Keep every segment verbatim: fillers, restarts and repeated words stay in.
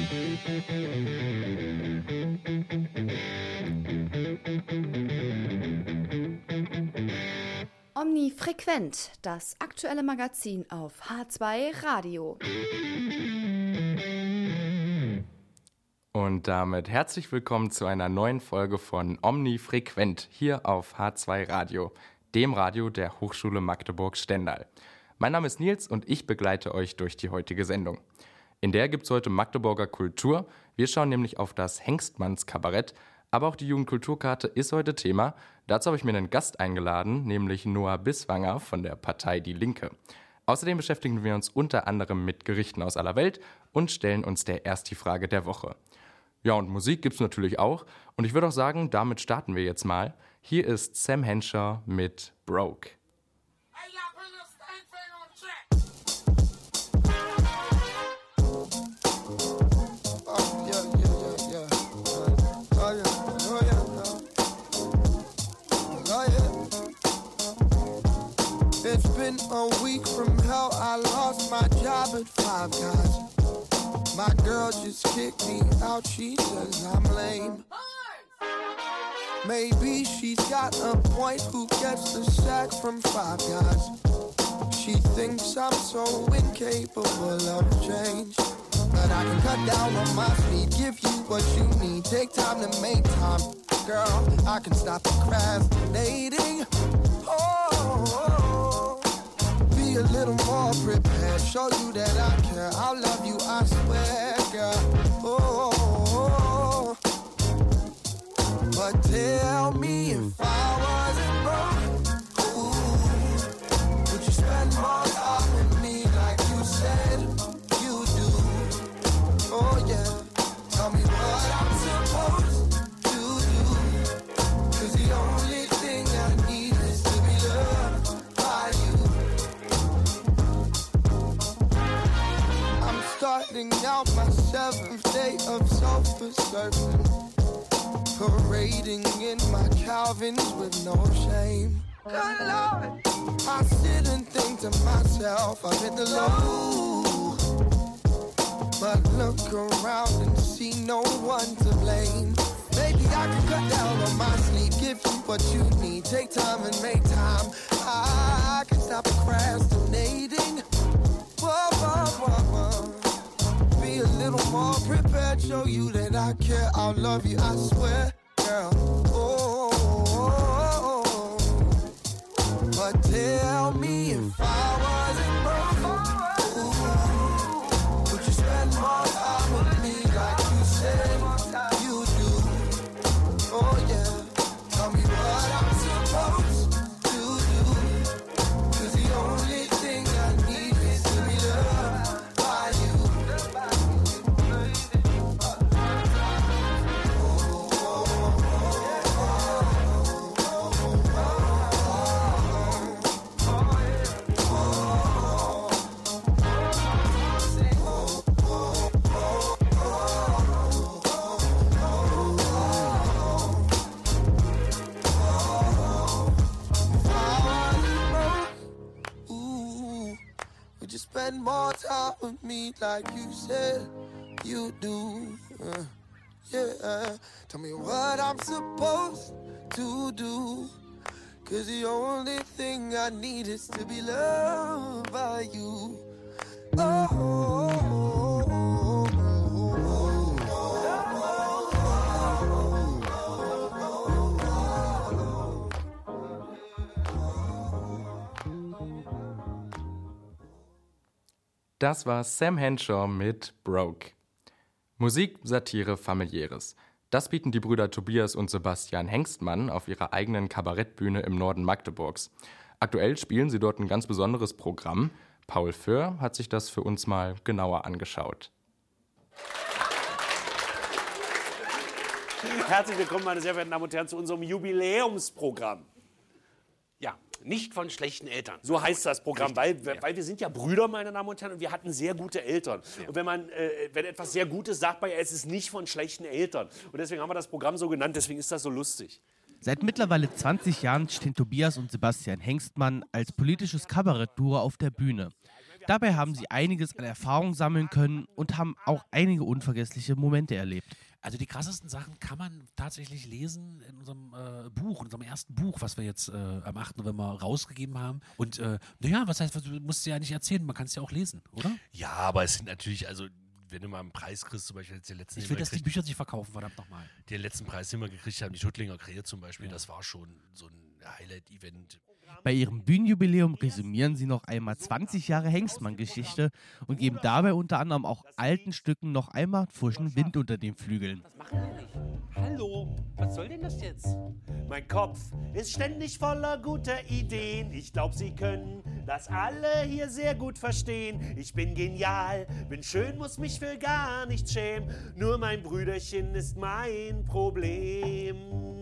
Omnifrequent, das aktuelle Magazin auf H zwei Radio. Und damit herzlich willkommen zu einer neuen Folge von Omnifrequent hier auf H zwei Radio, dem Radio der Hochschule Magdeburg-Stendal. Mein Name ist Nils und ich begleite euch durch die heutige Sendung. In der gibt es heute Magdeburger Kultur. Wir schauen nämlich auf das Hengstmanns-Kabarett. Aber auch die Jugendkulturkarte ist heute Thema. Dazu habe ich mir einen Gast eingeladen, nämlich Noah Biswanger von der Partei Die Linke. Außerdem beschäftigen wir uns unter anderem mit Gerichten aus aller Welt und stellen uns der Ersti-Frage der Woche. Ja, und Musik gibt's natürlich auch. Und ich würde auch sagen, damit starten wir jetzt mal. Hier ist Sam Henshaw mit Broke. Hey, y'all, put a little stain thing on the track. Oh, yeah, yeah, yeah, yeah. Oh, yeah, oh, yeah, oh, yeah. It's been a week from hell. I lost my job at Five Guys. My girl just kicked me out. She says I'm lame. Maybe she's got a point. Who gets the sack from Five Guys? She thinks I'm so incapable of change. But I can cut down on my speed, give you what you need. Take time to make time, girl. I can stop procrastinating. Oh, oh, oh. Be a little more prepared. Show you that I care. I'll love you, I swear, girl. Oh, oh, oh. But tell me if I wasn't broke, ooh, would you spend more time with me like you said you do? Oh yeah, tell me what I'm supposed to do, 'cause the only thing I need is to be loved by you. I'm starting out my seventh day of self-assertion, parading in my Calvins with no shame. Good Lord, I sit and think to myself, I've hit the low, but look around and see no one to blame. Maybe I can cut down on my sleep, give you what you need, take time and make time. I can stop procrastinating. Whoa, whoa, whoa, whoa. Be a little more prepared, show you that I care, I'll love you, I swear, girl. Oh, oh, oh, oh. But tell me if I wasn't broke, ooh, would you spend more time with me like you said you do? Oh yeah, tell me what I'm supposed to do, 'cause the only thing I need is to be loved by you. Spend more time with me like you said you do. Uh, yeah, tell me what I'm supposed to do, 'cause the only thing I need is to be loved by you. Oh, oh, oh, oh, oh, Das war Sam Henshaw mit Broke. Musik, Satire, Familiäres. Das bieten die Brüder Tobias und Sebastian Hengstmann auf ihrer eigenen Kabarettbühne im Norden Magdeburgs. Aktuell spielen sie dort ein ganz besonderes Programm. Paul Föhr hat sich das für uns mal genauer angeschaut. Herzlich willkommen, meine sehr verehrten Damen und Herren, zu unserem Jubiläumsprogramm. Ja, nicht von schlechten Eltern. So heißt das Programm, weil, ja. weil wir sind ja Brüder, meine Damen und Herren, und wir hatten sehr gute Eltern. Ja. Und wenn man, äh, wenn etwas sehr gut ist, sagt man ja, es ist nicht von schlechten Eltern. Und deswegen haben wir das Programm so genannt, deswegen ist das so lustig. Seit mittlerweile zwanzig Jahren stehen Tobias und Sebastian Hengstmann als politisches Kabarettduo auf der Bühne. Dabei haben sie einiges an Erfahrung sammeln können und haben auch einige unvergessliche Momente erlebt. Also die krassesten Sachen kann man tatsächlich lesen in unserem äh, Buch, in unserem ersten Buch, was wir jetzt äh, am achten November rausgegeben haben. Und äh, naja, was heißt, du musst ja nicht erzählen, man kann es ja auch lesen, oder? Ja, aber es sind natürlich, also wenn du mal einen Preis kriegst, zum Beispiel jetzt den letzten... Ich will, dass die Bücher sich verkaufen, verdammt nochmal. Den letzten Preis, den wir gekriegt haben, die Schuttlinger Krähe zum Beispiel, ja. Das war schon so ein Highlight-Event. Bei ihrem Bühnenjubiläum resümieren sie noch einmal zwanzig Jahre Hengstmann-Geschichte und geben dabei unter anderem auch alten Stücken noch einmal frischen Wind unter den Flügeln. Das machen wir nicht. Hallo, was soll denn das jetzt? Mein Kopf ist ständig voller guter Ideen. Ich glaube, Sie können das alle hier sehr gut verstehen. Ich bin genial, bin schön, muss mich für gar nichts schämen. Nur mein Brüderchen ist mein Problem.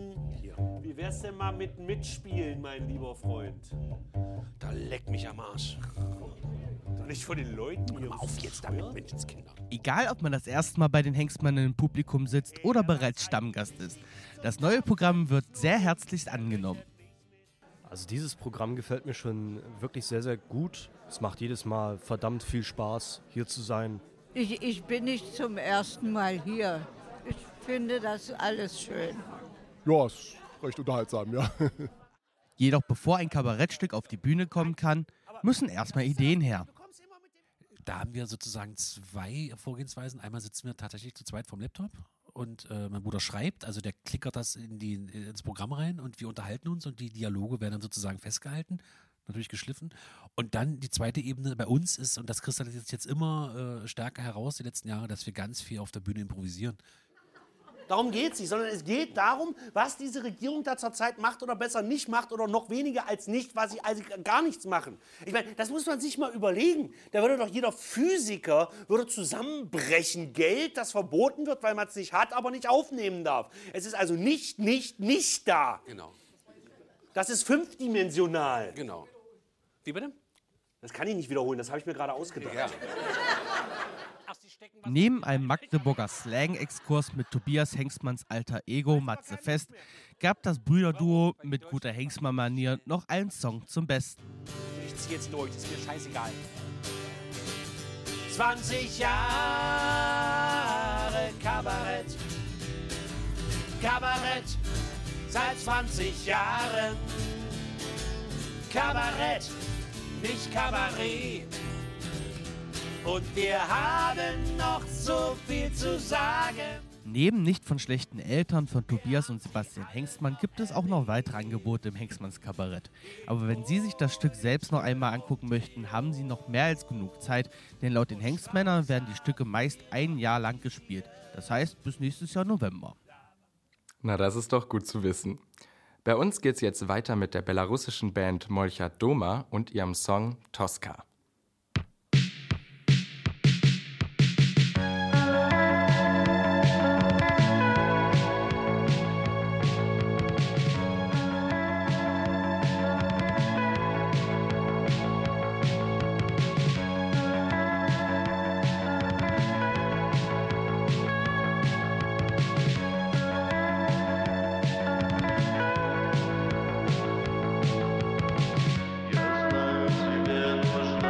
Wie wär's denn mal mit Mitspielen, mein lieber Freund? Da leck mich am Arsch. Doch nicht von den Leuten hier. Hör mal auf jetzt damit, Menschenskinder. Egal, ob man das erste Mal bei den Hengstmannen im Publikum sitzt oder bereits Stammgast ist. Das neue Programm wird sehr herzlichst angenommen. Also dieses Programm gefällt mir schon wirklich sehr, sehr gut. Es macht jedes Mal verdammt viel Spaß, hier zu sein. Ich, ich bin nicht zum ersten Mal hier. Ich finde das alles schön. Ja, ist recht unterhaltsam, ja. Jedoch bevor ein Kabarettstück auf die Bühne kommen kann, müssen erstmal Ideen her. Da haben wir sozusagen zwei Vorgehensweisen. Einmal sitzen wir tatsächlich zu zweit vom Laptop und äh, mein Bruder schreibt, also der klickert das in die, ins Programm rein und wir unterhalten uns und die Dialoge werden dann sozusagen festgehalten, natürlich geschliffen. Und dann die zweite Ebene bei uns ist, und das kristallisiert sich jetzt immer äh, stärker heraus die letzten Jahre, dass wir ganz viel auf der Bühne improvisieren. Darum geht es nicht, sondern es geht darum, was diese Regierung da zurzeit macht oder besser nicht macht oder noch weniger als nicht, was sie also gar nichts machen. Ich meine, das muss man sich mal überlegen. Da würde doch jeder Physiker würde zusammenbrechen. Geld, das verboten wird, weil man es nicht hat, aber nicht aufnehmen darf. Es ist also nicht, nicht, nicht da. Genau. Das ist fünfdimensional. Genau. Wie bitte? Das kann ich nicht wiederholen, das habe ich mir gerade ausgedacht. Ja. Neben einem Magdeburger Slang-Exkurs mit Tobias Hengstmanns alter Ego Matze Fest gab das Brüderduo mit guter Hengstmann-Manier noch einen Song zum Besten. Ich zieh jetzt durch, das ist mir scheißegal. zwanzig Jahre Kabarett. Kabarett seit zwanzig Jahren. Kabarett, nicht Kabarett. Und wir haben noch so viel zu sagen. Neben Nicht von schlechten Eltern von Tobias und Sebastian Hengstmann gibt es auch noch weitere Angebote im Hengstmanns Kabarett. Aber wenn Sie sich das Stück selbst noch einmal angucken möchten, haben Sie noch mehr als genug Zeit, denn laut den Hengstmännern werden die Stücke meist ein Jahr lang gespielt. Das heißt bis nächstes Jahr November. Na, das ist doch gut zu wissen. Bei uns geht's jetzt weiter mit der belarussischen Band Molcha Doma und ihrem Song Tosca. Ясно, тебе нужна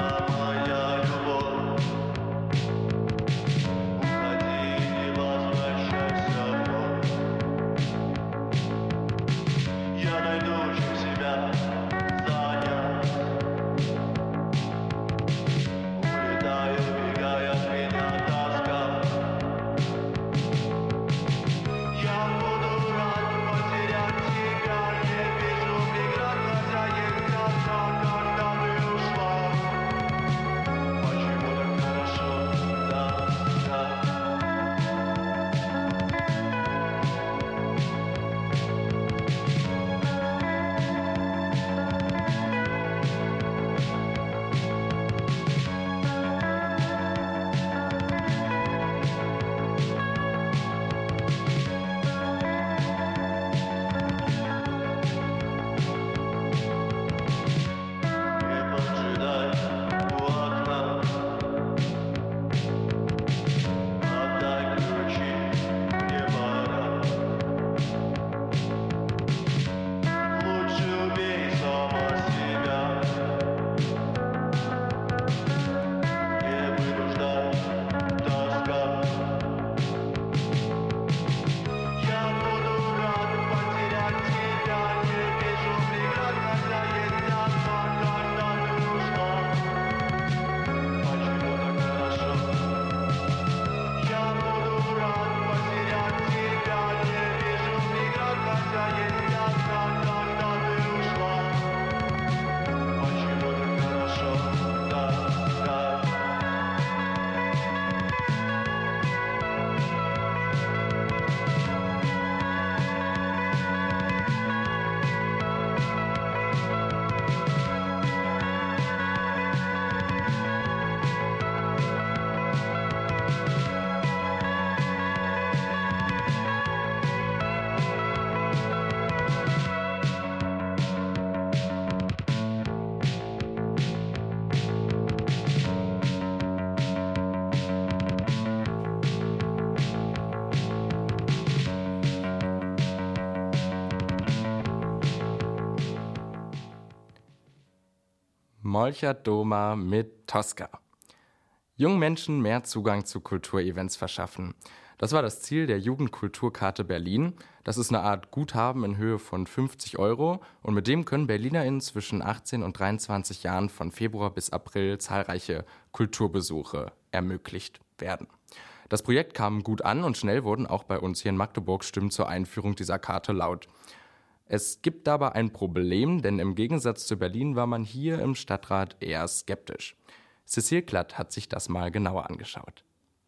Molcher Doma mit Tosca. Jungen Menschen mehr Zugang zu Kulturevents verschaffen. Das war das Ziel der Jugendkulturkarte Berlin. Das ist eine Art Guthaben in Höhe von fünfzig Euro und mit dem können BerlinerInnen zwischen achtzehn und dreiundzwanzig Jahren von Februar bis April zahlreiche Kulturbesuche ermöglicht werden. Das Projekt kam gut an und schnell wurden auch bei uns hier in Magdeburg Stimmen zur Einführung dieser Karte laut. Es gibt dabei ein Problem, denn im Gegensatz zu Berlin war man hier im Stadtrat eher skeptisch. Cecile Klatt hat sich das mal genauer angeschaut.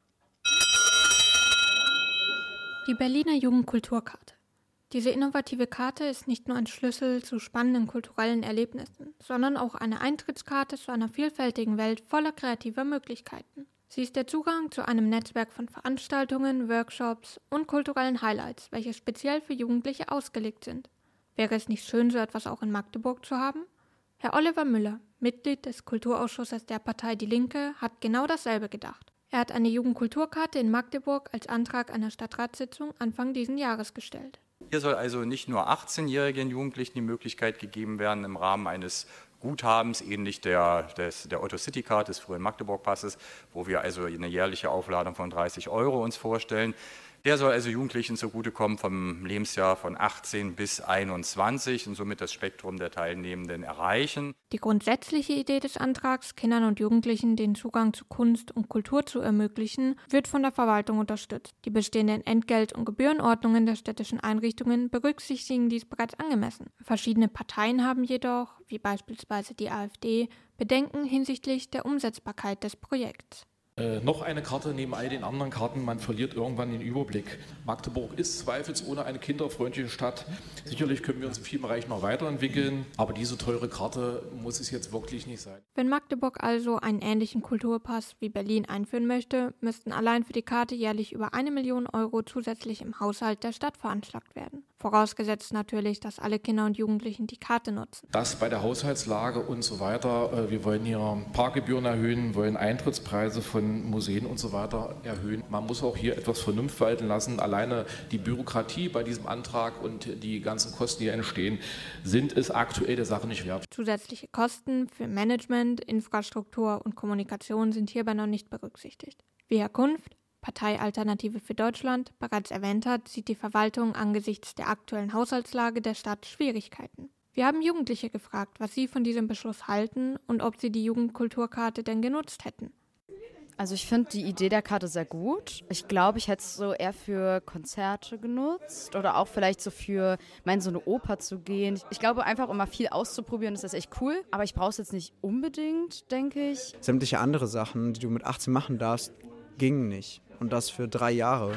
Die Berliner Jugendkulturkarte. Diese innovative Karte ist nicht nur ein Schlüssel zu spannenden kulturellen Erlebnissen, sondern auch eine Eintrittskarte zu einer vielfältigen Welt voller kreativer Möglichkeiten. Sie ist der Zugang zu einem Netzwerk von Veranstaltungen, Workshops und kulturellen Highlights, welche speziell für Jugendliche ausgelegt sind. Wäre es nicht schön, so etwas auch in Magdeburg zu haben? Herr Oliver Müller, Mitglied des Kulturausschusses der Partei Die Linke, hat genau dasselbe gedacht. Er hat eine Jugendkulturkarte in Magdeburg als Antrag einer Stadtratssitzung Anfang diesen Jahres gestellt. Hier soll also nicht nur achtzehnjährigen Jugendlichen die Möglichkeit gegeben werden, im Rahmen eines Guthabens, ähnlich der, des, der Otto City Card, des frühen Magdeburg-Passes, wo wir also eine jährliche Aufladung von dreißig Euro uns vorstellen. Der soll also Jugendlichen zugutekommen vom Lebensjahr von achtzehn bis einundzwanzig und somit das Spektrum der Teilnehmenden erreichen. Die grundsätzliche Idee des Antrags, Kindern und Jugendlichen den Zugang zu Kunst und Kultur zu ermöglichen, wird von der Verwaltung unterstützt. Die bestehenden Entgelt- und Gebührenordnungen der städtischen Einrichtungen berücksichtigen dies bereits angemessen. Verschiedene Parteien haben jedoch, wie beispielsweise die AfD, Bedenken hinsichtlich der Umsetzbarkeit des Projekts. Äh, noch eine Karte neben all den anderen Karten, man verliert irgendwann den Überblick. Magdeburg ist zweifelsohne eine kinderfreundliche Stadt. Sicherlich können wir uns in vielen Bereichen noch weiterentwickeln, aber diese teure Karte muss es jetzt wirklich nicht sein. Wenn Magdeburg also einen ähnlichen Kulturpass wie Berlin einführen möchte, müssten allein für die Karte jährlich über eine Million Euro zusätzlich im Haushalt der Stadt veranschlagt werden. Vorausgesetzt natürlich, dass alle Kinder und Jugendlichen die Karte nutzen. Das bei der Haushaltslage und so weiter. Wir wollen hier Parkgebühren erhöhen, wollen Eintrittspreise von Museen und so weiter erhöhen. Man muss auch hier etwas Vernunft walten lassen. Alleine die Bürokratie bei diesem Antrag und die ganzen Kosten, die entstehen, sind es aktuell der Sache nicht wert. Zusätzliche Kosten für Management, Infrastruktur und Kommunikation sind hierbei noch nicht berücksichtigt. Wie Herr Kunft, Partei Alternative für Deutschland, bereits erwähnt hat, sieht die Verwaltung angesichts der aktuellen Haushaltslage der Stadt Schwierigkeiten. Wir haben Jugendliche gefragt, was sie von diesem Beschluss halten und ob sie die Jugendkulturkarte denn genutzt hätten. Also ich finde die Idee der Karte sehr gut. Ich glaube, ich hätte es so eher für Konzerte genutzt oder auch vielleicht so für, mein, so eine Oper zu gehen. Ich glaube einfach, um mal viel auszuprobieren, ist das echt cool. Aber ich brauche es jetzt nicht unbedingt, denke ich. Sämtliche andere Sachen, die du mit achtzehn machen darfst, gingen nicht. Und das für drei Jahre.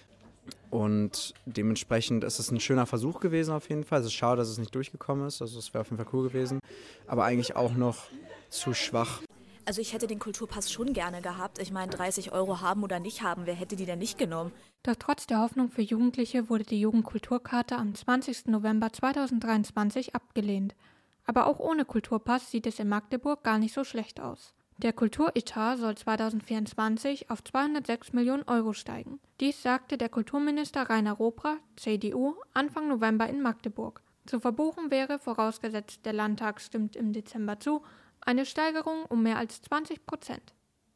Und dementsprechend ist es ein schöner Versuch gewesen auf jeden Fall. Es ist schade, dass es nicht durchgekommen ist. Also es wäre auf jeden Fall cool gewesen. Aber eigentlich auch noch zu schwach. Also ich hätte den Kulturpass schon gerne gehabt. Ich meine, dreißig Euro haben oder nicht haben, wer hätte die denn nicht genommen? Doch trotz der Hoffnung für Jugendliche wurde die Jugendkulturkarte am zwanzigsten November zweitausenddreiundzwanzig abgelehnt. Aber auch ohne Kulturpass sieht es in Magdeburg gar nicht so schlecht aus. Der Kulturetat soll zweitausendvierundzwanzig auf zweihundertsechs Millionen Euro steigen. Dies sagte der Kulturminister Rainer Robrecht, C D U, Anfang November in Magdeburg. Zu verbuchen wäre, vorausgesetzt der Landtag stimmt im Dezember zu, eine Steigerung um mehr als zwanzig Prozent.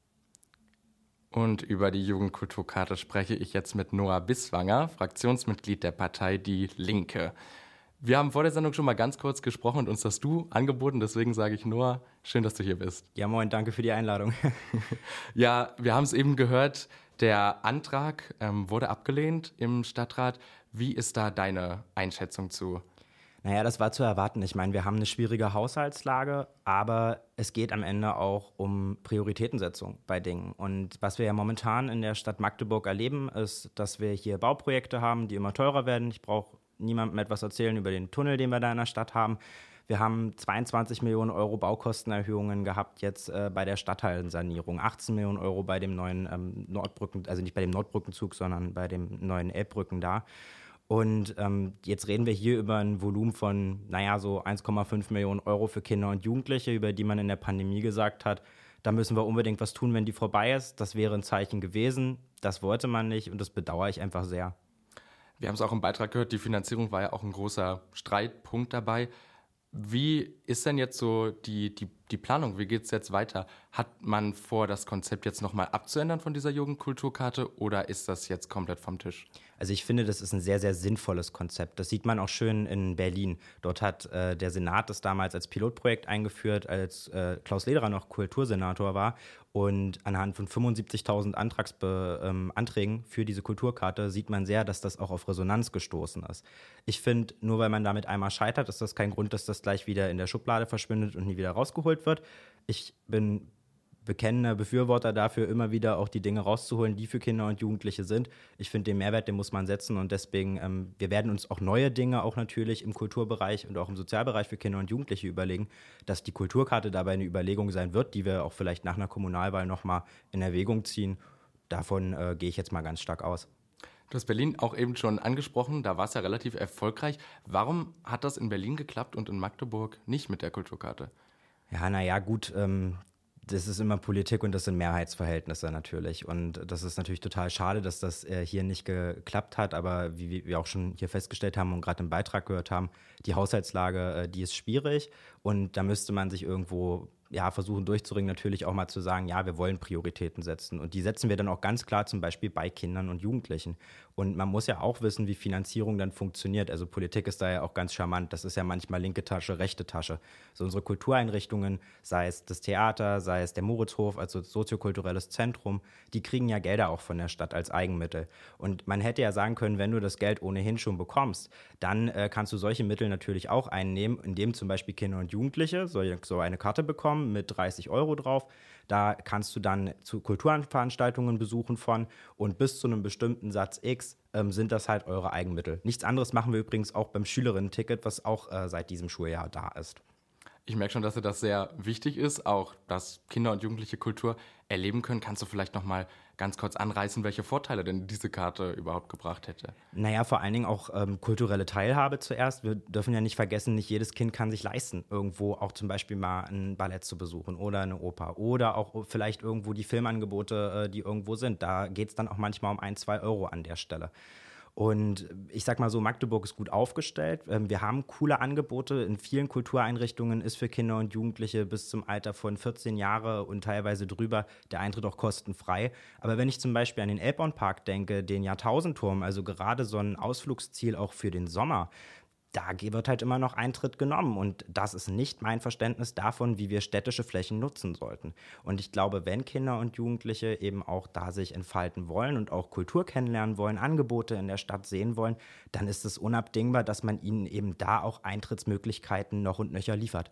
Und über die Jugendkulturkarte spreche ich jetzt mit Noah Bisswanger, Fraktionsmitglied der Partei Die Linke. Wir haben vor der Sendung schon mal ganz kurz gesprochen und uns das Du angeboten, deswegen sage ich Noah, schön, dass du hier bist. Ja, moin, danke für die Einladung. Ja, wir haben es eben gehört, der Antrag ähm, wurde abgelehnt im Stadtrat. Wie ist da deine Einschätzung zu? Naja, das war zu erwarten. Ich meine, wir haben eine schwierige Haushaltslage, aber es geht am Ende auch um Prioritätensetzung bei Dingen. Und was wir ja momentan in der Stadt Magdeburg erleben, ist, dass wir hier Bauprojekte haben, die immer teurer werden. Ich brauche niemandem etwas erzählen über den Tunnel, den wir da in der Stadt haben. Wir haben zweiundzwanzig Millionen Euro Baukostenerhöhungen gehabt jetzt äh, bei der Stadtteilsanierung, achtzehn Millionen Euro bei dem neuen ähm, Nordbrücken, also nicht bei dem Nordbrückenzug, sondern bei dem neuen Elbbrücken da. Und ähm, jetzt reden wir hier über ein Volumen von, naja, so eins Komma fünf Millionen Euro für Kinder und Jugendliche, über die man in der Pandemie gesagt hat, da müssen wir unbedingt was tun, wenn die vorbei ist. Das wäre ein Zeichen gewesen. Das wollte man nicht und das bedauere ich einfach sehr. Wir haben es auch im Beitrag gehört, die Finanzierung war ja auch ein großer Streitpunkt dabei. Wie ist denn jetzt so die, die die Planung, wie geht es jetzt weiter? Hat man vor, das Konzept jetzt nochmal abzuändern von dieser Jugendkulturkarte oder ist das jetzt komplett vom Tisch? Also ich finde, das ist ein sehr, sehr sinnvolles Konzept. Das sieht man auch schön in Berlin. Dort hat äh, der Senat das damals als Pilotprojekt eingeführt, als äh, Klaus Lederer noch Kultursenator war. Und anhand von fünfundsiebzigtausend Antragsbe- ähm, Anträgen für diese Kulturkarte sieht man sehr, dass das auch auf Resonanz gestoßen ist. Ich finde, nur weil man damit einmal scheitert, ist das kein Grund, dass das gleich wieder in der Schublade verschwindet und nie wieder rausgeholt wird. Ich bin bekennender Befürworter dafür, immer wieder auch die Dinge rauszuholen, die für Kinder und Jugendliche sind. Ich finde, den Mehrwert, den muss man setzen und deswegen, ähm, wir werden uns auch neue Dinge auch natürlich im Kulturbereich und auch im Sozialbereich für Kinder und Jugendliche überlegen, dass die Kulturkarte dabei eine Überlegung sein wird, die wir auch vielleicht nach einer Kommunalwahl nochmal in Erwägung ziehen. Davon äh, gehe ich jetzt mal ganz stark aus. Du hast Berlin auch eben schon angesprochen, da war es ja relativ erfolgreich. Warum hat das in Berlin geklappt und in Magdeburg nicht mit der Kulturkarte? Ja, naja, gut, ähm, das ist immer Politik und das sind Mehrheitsverhältnisse natürlich. Und das ist natürlich total schade, dass das äh, hier nicht geklappt hat. Aber wie wir auch schon hier festgestellt haben und gerade im Beitrag gehört haben, die Haushaltslage, äh, die ist schwierig. Und da müsste man sich irgendwo ja, versuchen durchzuringen, natürlich auch mal zu sagen, ja, wir wollen Prioritäten setzen. Und die setzen wir dann auch ganz klar zum Beispiel bei Kindern und Jugendlichen. Und man muss ja auch wissen, wie Finanzierung dann funktioniert. Also Politik ist da ja auch ganz charmant. Das ist ja manchmal linke Tasche, rechte Tasche. So unsere Kultureinrichtungen, sei es das Theater, sei es der Moritzhof, also soziokulturelles Zentrum, die kriegen ja Gelder auch von der Stadt als Eigenmittel. Und man hätte ja sagen können, wenn du das Geld ohnehin schon bekommst, dann äh, kannst du solche Mittel natürlich auch einnehmen, indem zum Beispiel Kinder und Jugendliche so, so eine Karte bekommen, mit dreißig Euro drauf. Da kannst du dann zu Kulturveranstaltungen besuchen von und bis zu einem bestimmten Satz X ähm, sind das halt eure Eigenmittel. Nichts anderes machen wir übrigens auch beim Schülerinnen-Ticket, was auch äh, seit diesem Schuljahr da ist. Ich merke schon, dass dir das sehr wichtig ist, auch dass Kinder und Jugendliche Kultur erleben können. Kannst du vielleicht noch mal ganz kurz anreißen, welche Vorteile denn diese Karte überhaupt gebracht hätte? Naja, vor allen Dingen auch ähm, kulturelle Teilhabe zuerst. Wir dürfen ja nicht vergessen, nicht jedes Kind kann sich leisten, irgendwo auch zum Beispiel mal ein Ballett zu besuchen oder eine Oper oder auch vielleicht irgendwo die Filmangebote, äh, die irgendwo sind. Da geht es dann auch manchmal um ein, zwei Euro an der Stelle. Und ich sag mal so, Magdeburg ist gut aufgestellt. Wir haben coole Angebote. In vielen Kultureinrichtungen ist für Kinder und Jugendliche bis zum Alter von vierzehn Jahre und teilweise drüber der Eintritt auch kostenfrei. Aber wenn ich zum Beispiel an den Elbbornpark denke, den Jahrtausendturm, also gerade so ein Ausflugsziel auch für den Sommer, da wird halt immer noch Eintritt genommen und das ist nicht mein Verständnis davon, wie wir städtische Flächen nutzen sollten. Und ich glaube, wenn Kinder und Jugendliche eben auch da sich entfalten wollen und auch Kultur kennenlernen wollen, Angebote in der Stadt sehen wollen, dann ist es unabdingbar, dass man ihnen eben da auch Eintrittsmöglichkeiten noch und nöcher liefert.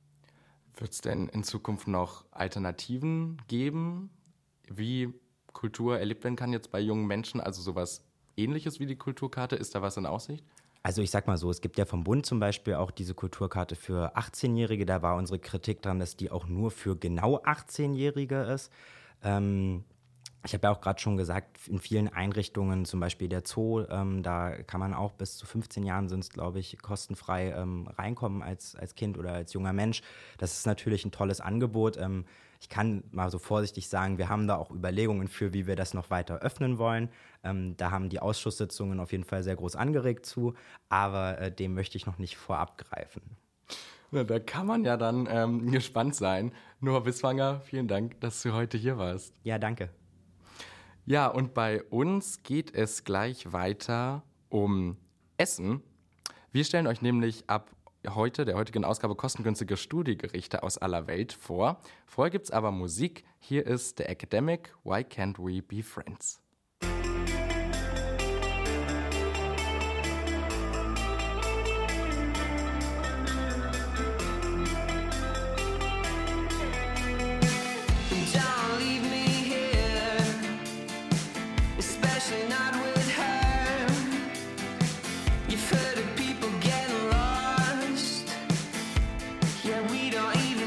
Wird es denn in Zukunft noch Alternativen geben, wie Kultur erlebt werden kann jetzt bei jungen Menschen, also sowas Ähnliches wie die Kulturkarte? Ist da was in Aussicht? Also ich sag mal so, es gibt ja vom Bund zum Beispiel auch diese Kulturkarte für achtzehnjährige. Da war unsere Kritik dran, dass die auch nur für genau achtzehnjährige ist. Ähm, ich habe ja auch gerade schon gesagt, in vielen Einrichtungen, zum Beispiel der Zoo, ähm, da kann man auch bis zu fünfzehn Jahren sind es, glaube ich, kostenfrei ähm, reinkommen als, als Kind oder als junger Mensch. Das ist natürlich ein tolles Angebot. Ähm, ich kann mal so vorsichtig sagen, wir haben da auch Überlegungen für, wie wir das noch weiter öffnen wollen. Ähm, da haben die Ausschusssitzungen auf jeden Fall sehr groß angeregt zu, aber äh, dem möchte ich noch nicht vorab greifen. Na, da kann man ja dann ähm, gespannt sein. Noah Biswanger, vielen Dank, dass du heute hier warst. Ja, danke. Ja, und bei uns geht es gleich weiter um Essen. Wir stellen euch nämlich ab heute, der heutigen Ausgabe, kostengünstige Studiegerichte aus aller Welt vor. Vorher gibt es aber Musik. Hier ist The Academic, Why Can't We Be Friends?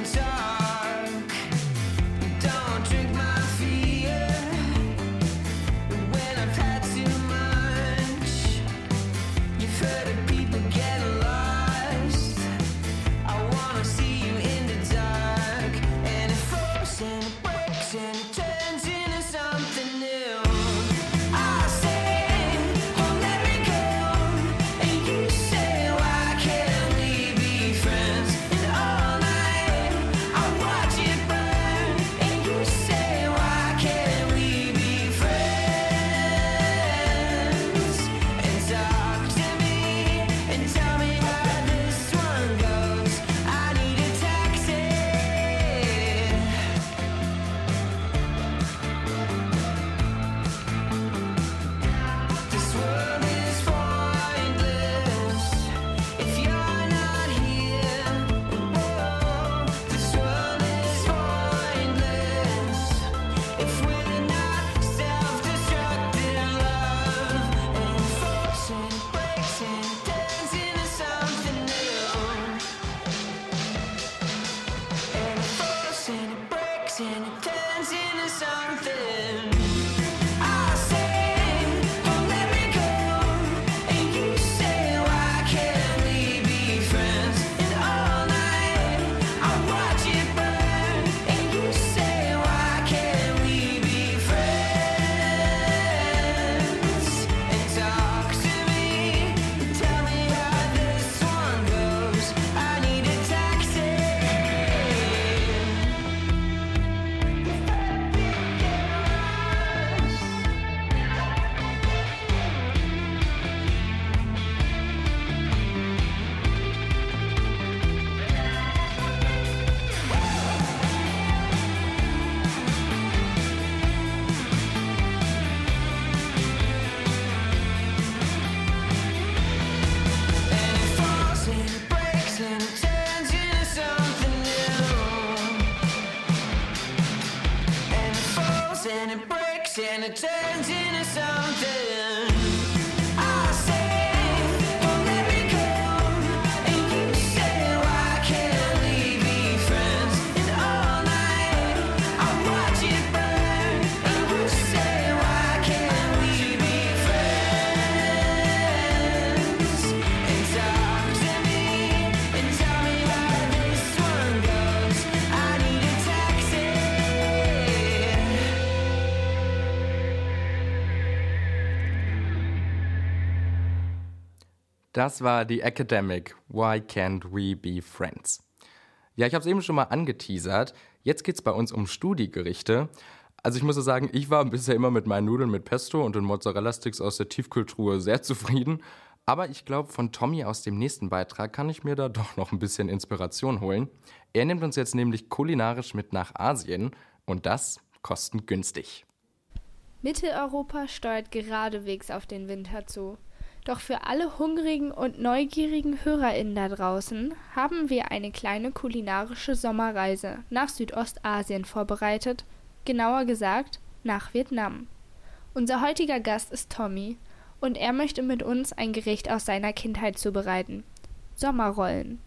Don't drink my fear. turns into something. I say, oh, let me go. And you say, why can't we be friends? And all night I watch it burn. And you say, why can't we be friends? And talk to me, tell me how this one goes. I need a taxi. And it falls and it breaks and it turns into something new. And it falls and it breaks and it turns into something. I say, oh, let me go. And you say, why can't we be friends? And all night I watch it burn. And you say, why can't we be friends? And talk to me and tell me how this one goes. I need a taxi. Das war die Academic. Why can't we be friends? Ja, ich habe es eben schon mal angeteasert. Jetzt geht es bei uns um Studi-Gerichte. Also ich muss sagen, ich war bisher immer mit meinen Nudeln mit Pesto und den Mozzarella-Sticks aus der Tiefkühltruhe sehr zufrieden. Aber ich glaube, von Tommy aus dem nächsten Beitrag kann ich mir da doch noch ein bisschen Inspiration holen. Er nimmt uns jetzt nämlich kulinarisch mit nach Asien und das kostengünstig. Mitteleuropa steuert geradewegs auf den Winter zu. Doch für alle hungrigen und neugierigen HörerInnen da draußen haben wir eine kleine kulinarische Sommerreise nach Südostasien vorbereitet, genauer gesagt nach Vietnam. Unser heutiger Gast ist Tommy und er möchte mit uns ein Gericht aus seiner Kindheit zubereiten: Sommerrollen.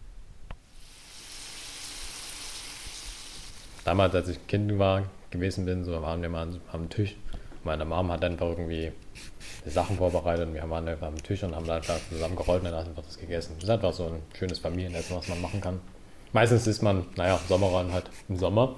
Damals, als ich Kind war, gewesen bin, so waren wir mal am Tisch. Meine Mom hat dann einfach irgendwie die Sachen vorbereitet und wir waren einfach am Tisch und haben da einfach zusammen gerollt und dann einfach das gegessen. Das ist einfach so ein schönes Familienessen, was man machen kann. Meistens isst man, naja, Sommerrollen halt im Sommer.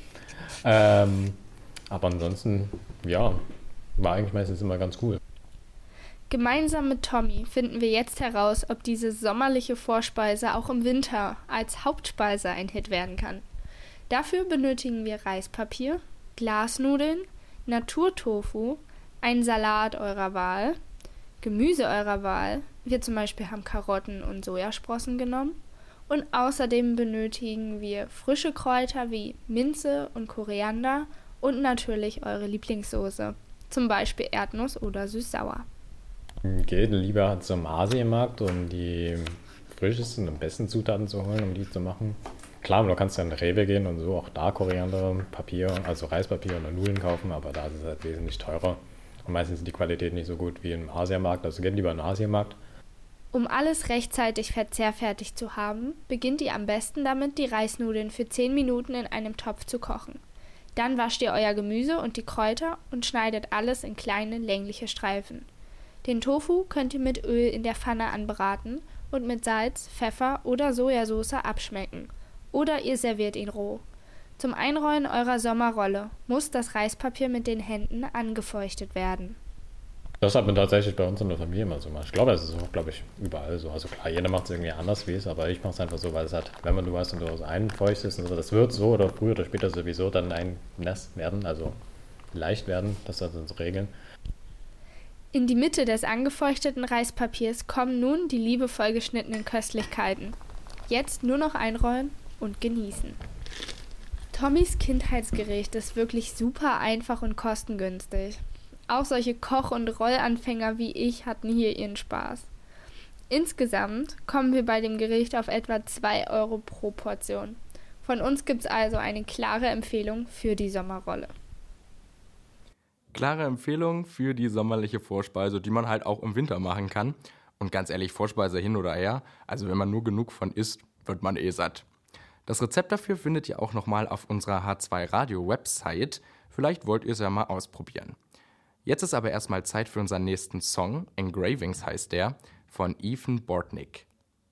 ähm, aber ansonsten, ja, war eigentlich meistens immer ganz cool. Gemeinsam mit Tommy finden wir jetzt heraus, ob diese sommerliche Vorspeise auch im Winter als Hauptspeise ein Hit werden kann. Dafür benötigen wir Reispapier, Glasnudeln, Naturtofu, einen Salat eurer Wahl, Gemüse eurer Wahl, wir zum Beispiel haben Karotten und Sojasprossen genommen, und außerdem benötigen wir frische Kräuter wie Minze und Koriander und natürlich eure Lieblingssoße, zum Beispiel Erdnuss oder süß-sauer. Geht lieber zum Asienmarkt, um die frischesten und besten Zutaten zu holen, um die zu machen. Klar, du kannst dann in Rewe gehen und so auch da Koriander, Papier, also Reispapier und Nudeln kaufen, aber da ist es halt wesentlich teurer. Und meistens ist die Qualität nicht so gut wie im Asienmarkt, also geht lieber in den Asienmarkt. Um alles rechtzeitig verzehrfertig zu haben, beginnt ihr am besten damit, die Reisnudeln für zehn Minuten in einem Topf zu kochen. Dann wascht ihr euer Gemüse und die Kräuter und schneidet alles in kleine, längliche Streifen. Den Tofu könnt ihr mit Öl in der Pfanne anbraten und mit Salz, Pfeffer oder Sojasauce abschmecken. Oder ihr serviert ihn roh. Zum Einrollen eurer Sommerrolle muss das Reispapier mit den Händen angefeuchtet werden. Das hat man tatsächlich bei uns in der Familie immer so gemacht. Ich glaube, das ist auch, glaube ich, überall so. Also klar, jeder macht es irgendwie anders, wie es, aber ich mache es einfach so, weil es halt, wenn man du weißt und du so einfeuchtest und so, das wird so oder früher oder später sowieso dann ein nass werden, also leicht werden, das sind unsere Regeln. In die Mitte des angefeuchteten Reispapiers kommen nun die liebevoll geschnittenen Köstlichkeiten. Jetzt nur noch einrollen und genießen. Tommys Kindheitsgericht ist wirklich super einfach und kostengünstig. Auch solche Koch- und Rollanfänger wie ich hatten hier ihren Spaß. Insgesamt kommen wir bei dem Gericht auf etwa zwei Euro pro Portion. Von uns gibt's also eine klare Empfehlung für die Sommerrolle. Klare Empfehlung für die sommerliche Vorspeise, die man halt auch im Winter machen kann. Und ganz ehrlich, Vorspeise hin oder her, also wenn man nur genug von isst, wird man eh satt. Das Rezept dafür findet ihr auch nochmal auf unserer H zwei Radio Website. Vielleicht wollt ihr es ja mal ausprobieren. Jetzt ist aber erstmal Zeit für unseren nächsten Song. Engravings heißt der, von Ethan Bortnick.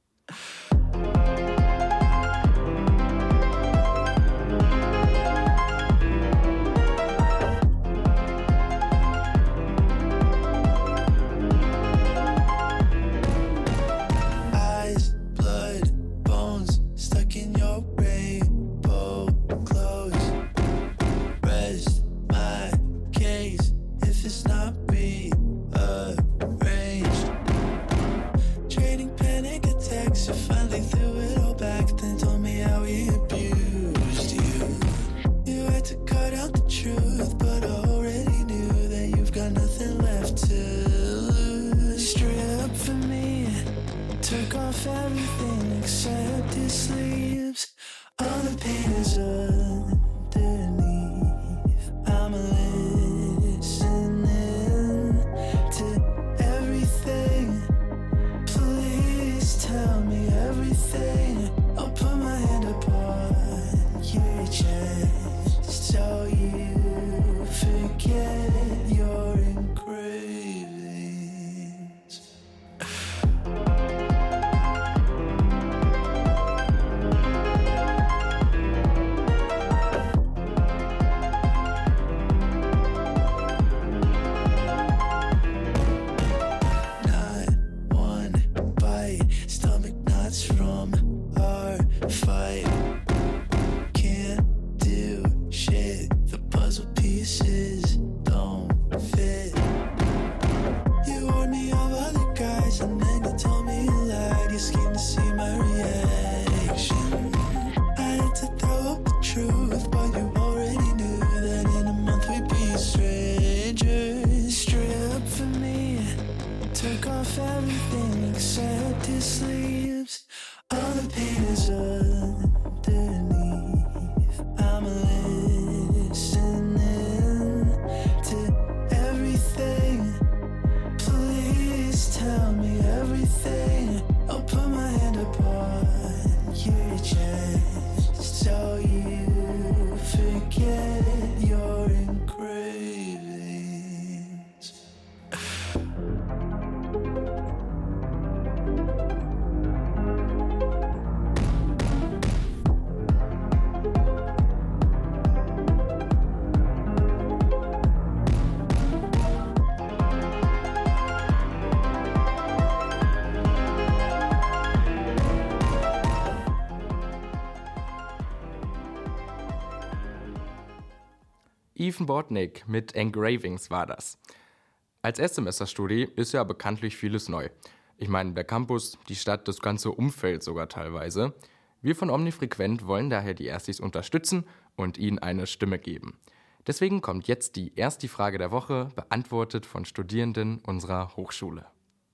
Ethan Bortnick mit Engravings war das. Als Erstsemesterstudie ist ja bekanntlich vieles neu. Ich meine, der Campus, die Stadt, das ganze Umfeld sogar teilweise. Wir von Omnifrequent wollen daher die Erstis unterstützen und ihnen eine Stimme geben. Deswegen kommt jetzt die erste Frage der Woche, beantwortet von Studierenden unserer Hochschule.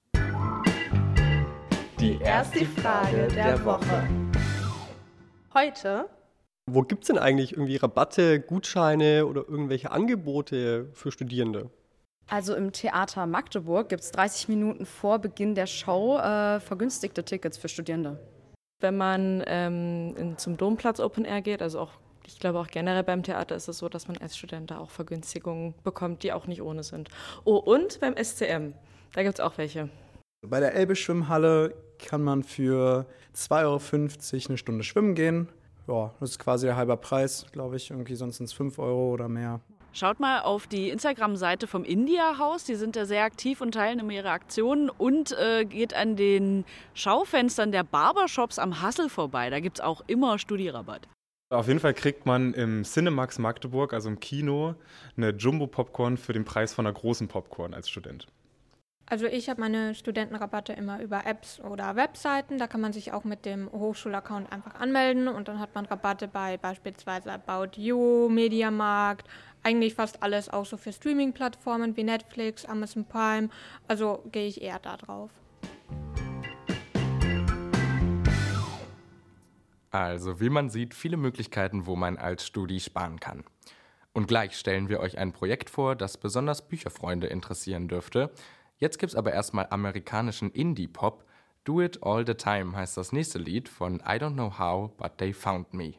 Die erste Frage der Woche. Heute: Wo gibt es denn eigentlich irgendwie Rabatte, Gutscheine oder irgendwelche Angebote für Studierende? Also im Theater Magdeburg gibt es dreißig Minuten vor Beginn der Show äh, vergünstigte Tickets für Studierende. Wenn man ähm, in, zum Domplatz Open Air geht, also auch, ich glaube auch generell beim Theater ist es so, dass man als Student da auch Vergünstigungen bekommt, die auch nicht ohne sind. Oh, und beim S C M, da gibt es auch welche. Bei der Elbe-Schwimmhalle kann man für zwei Euro fünfzig eine Stunde schwimmen gehen. Ja, das ist quasi der halbe Preis, glaube ich. Irgendwie sonst sind es fünf Euro oder mehr. Schaut mal auf die Instagram-Seite vom India-Haus. Die sind da sehr aktiv und teilen immer ihre Aktionen. Und äh, geht an den Schaufenstern der Barbershops am Hassel vorbei. Da gibt es auch immer Studirabatt. Auf jeden Fall kriegt man im Cinemax Magdeburg, also im Kino, eine Jumbo-Popcorn für den Preis von einer großen Popcorn als Student. Also ich habe meine Studentenrabatte immer über Apps oder Webseiten. Da kann man sich auch mit dem Hochschulaccount einfach anmelden und dann hat man Rabatte bei beispielsweise About You, Mediamarkt, eigentlich fast alles, auch so für Streaming-Plattformen wie Netflix, Amazon Prime. Also gehe ich eher da drauf. Also, wie man sieht, viele Möglichkeiten, wo man als Studi sparen kann. Und gleich stellen wir euch ein Projekt vor, das besonders Bücherfreunde interessieren dürfte. Jetzt gibt's aber erstmal amerikanischen Indie-Pop. Do It All the Time heißt das nächste Lied von I Don't Know How, But They Found Me.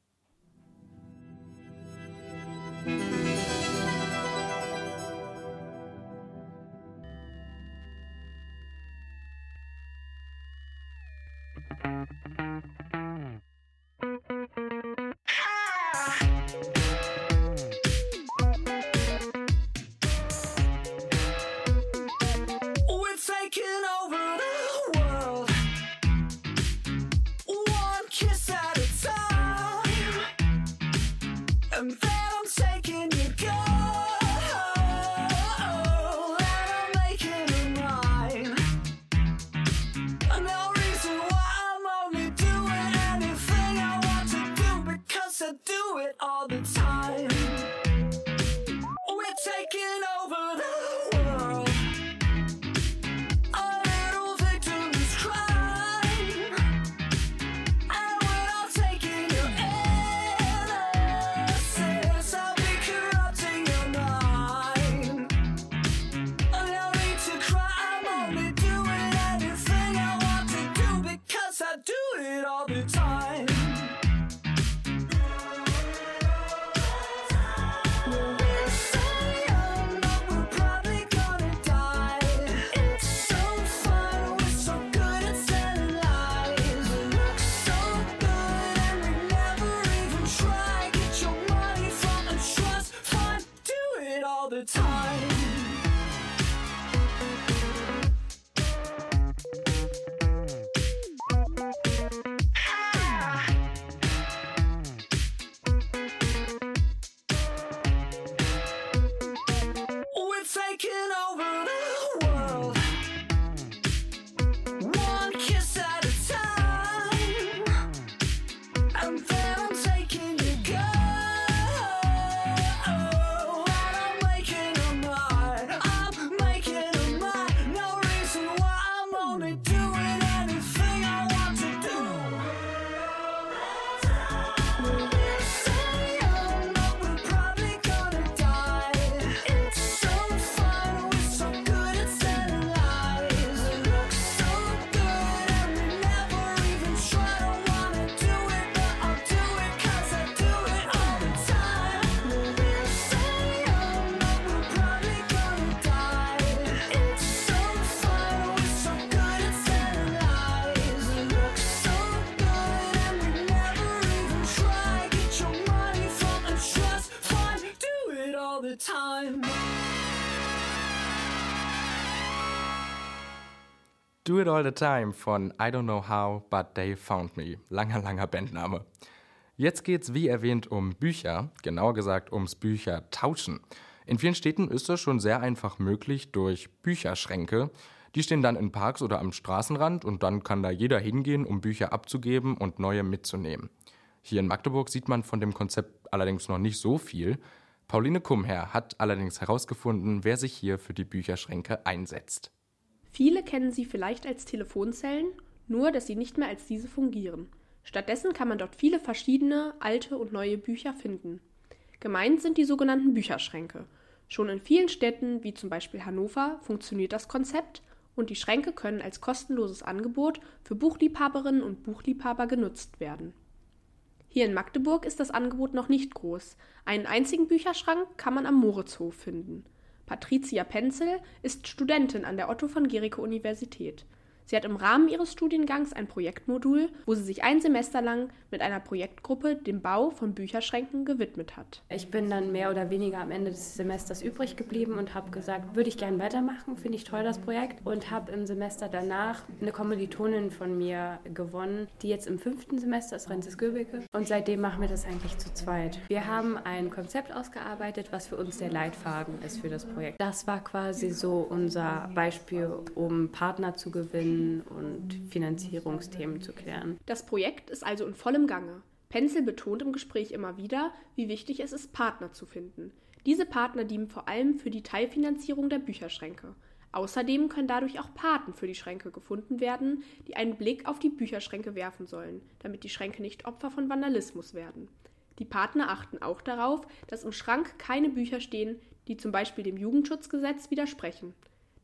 Do It All the Time von I Don't Know How, But They Found Me. Langer, langer Bandname. Jetzt geht's wie erwähnt um Bücher, genauer gesagt ums Büchertauschen. In vielen Städten ist das schon sehr einfach möglich durch Bücherschränke. Die stehen dann in Parks oder am Straßenrand und dann kann da jeder hingehen, um Bücher abzugeben und neue mitzunehmen. Hier in Magdeburg sieht man von dem Konzept allerdings noch nicht so viel. Pauline Kumherr hat allerdings herausgefunden, wer sich hier für die Bücherschränke einsetzt. Viele kennen sie vielleicht als Telefonzellen, nur dass sie nicht mehr als diese fungieren. Stattdessen kann man dort viele verschiedene, alte und neue Bücher finden. Gemeint sind die sogenannten Bücherschränke. Schon in vielen Städten, wie zum Beispiel Hannover, funktioniert das Konzept und die Schränke können als kostenloses Angebot für Buchliebhaberinnen und Buchliebhaber genutzt werden. Hier in Magdeburg ist das Angebot noch nicht groß. Einen einzigen Bücherschrank kann man am Moritzhof finden. Patricia Penzel ist Studentin an der Otto-von-Guericke-Universität. Sie hat im Rahmen ihres Studiengangs ein Projektmodul, wo sie sich ein Semester lang mit einer Projektgruppe dem Bau von Bücherschränken gewidmet hat. Ich bin dann mehr oder weniger am Ende des Semesters übrig geblieben und habe gesagt, würde ich gerne weitermachen, finde ich toll das Projekt. Und habe im Semester danach eine Kommilitonin von mir gewonnen, die jetzt im fünften Semester ist, Renze Göbeke. Und seitdem machen wir das eigentlich zu zweit. Wir haben ein Konzept ausgearbeitet, was für uns der Leitfaden ist für das Projekt. Das war quasi so unser Beispiel, um Partner zu gewinnen und Finanzierungsthemen zu klären. Das Projekt ist also in vollem Gange. Penzel betont im Gespräch immer wieder, wie wichtig es ist, Partner zu finden. Diese Partner dienen vor allem für die Teilfinanzierung der Bücherschränke. Außerdem können dadurch auch Paten für die Schränke gefunden werden, die einen Blick auf die Bücherschränke werfen sollen, damit die Schränke nicht Opfer von Vandalismus werden. Die Partner achten auch darauf, dass im Schrank keine Bücher stehen, die zum Beispiel dem Jugendschutzgesetz widersprechen.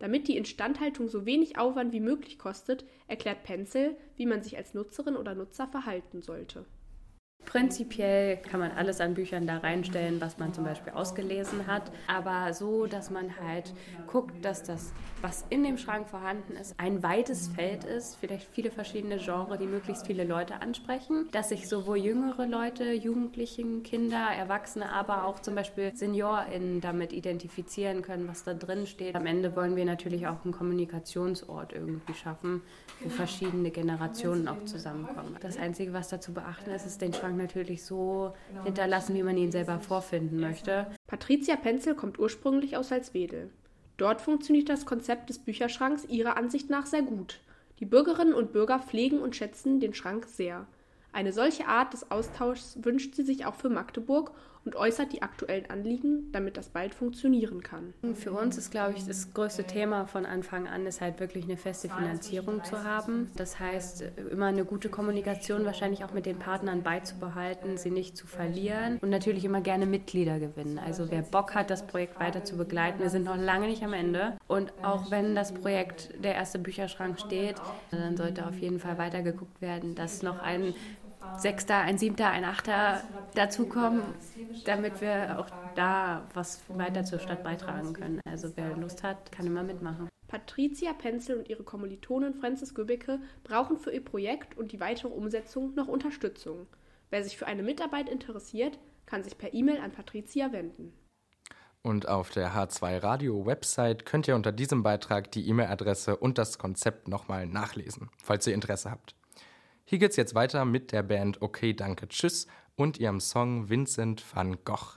Damit die Instandhaltung so wenig Aufwand wie möglich kostet, erklärt Penzel, wie man sich als Nutzerin oder Nutzer verhalten sollte. Prinzipiell kann man alles an Büchern da reinstellen, was man zum Beispiel ausgelesen hat, aber so, dass man halt guckt, dass das, was in dem Schrank vorhanden ist, ein weites Feld ist, vielleicht viele verschiedene Genres, die möglichst viele Leute ansprechen, dass sich sowohl jüngere Leute, Jugendlichen, Kinder, Erwachsene, aber auch zum Beispiel SeniorInnen damit identifizieren können, was da drin steht. Am Ende wollen wir natürlich auch einen Kommunikationsort irgendwie schaffen, wo verschiedene Generationen auch zusammenkommen. Das Einzige, was da zu beachten ist, ist den Schrank natürlich so hinterlassen, wie man ihn selber vorfinden möchte. Patricia Penzel kommt ursprünglich aus Salzwedel. Dort funktioniert das Konzept des Bücherschranks ihrer Ansicht nach sehr gut. Die Bürgerinnen und Bürger pflegen und schätzen den Schrank sehr. Eine solche Art des Austauschs wünscht sie sich auch für Magdeburg und äußert die aktuellen Anliegen, damit das bald funktionieren kann. Für uns ist, glaube ich, das größte Thema von Anfang an, ist halt wirklich eine feste Finanzierung zu haben. Das heißt, immer eine gute Kommunikation wahrscheinlich auch mit den Partnern beizubehalten, sie nicht zu verlieren und natürlich immer gerne Mitglieder gewinnen. Also wer Bock hat, das Projekt weiter zu begleiten, wir sind noch lange nicht am Ende. Und auch wenn das Projekt der erste Bücherschrank steht, dann sollte auf jeden Fall weiter geguckt werden, dass noch ein Sechster, ein Siebter, ein Achter dazukommen, damit wir auch da was weiter zur Stadt beitragen können. Also wer Lust hat, kann immer mitmachen. Patricia Penzel und ihre Kommilitonin Frances Göbicke brauchen für ihr Projekt und die weitere Umsetzung noch Unterstützung. Wer sich für eine Mitarbeit interessiert, kann sich per E-Mail an Patricia wenden. Und auf der H zwei Radio Website könnt ihr unter diesem Beitrag die E-Mail-Adresse und das Konzept nochmal nachlesen, falls ihr Interesse habt. Hier geht's jetzt weiter mit der Band Okay, Danke, Tschüss und ihrem Song Vincent van Gogh.